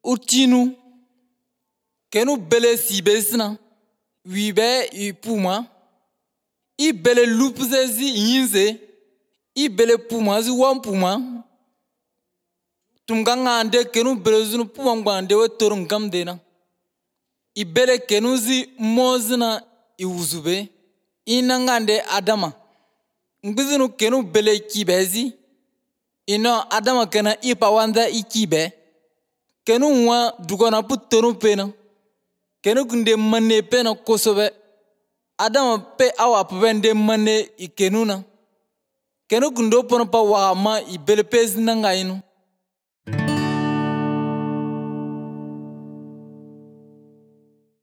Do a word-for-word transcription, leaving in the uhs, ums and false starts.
utinu kenu bele sibesina wibe ipuma i bele lupzezi yinze i bele puma zi wan puma tumganga ande kenu bele zunu puma ngande we torun gamdena i bele kenu zi mozina i uzube inangande adama ngbizinu kenu bele kibezi ino adama kena ipa wanda ikibe kenu wa dugona putonu pena kenu kunde manne pena kosobe adama pe awa pende manne ikenuna kenu kundo pono pa wa ma i bele pezi nanga inu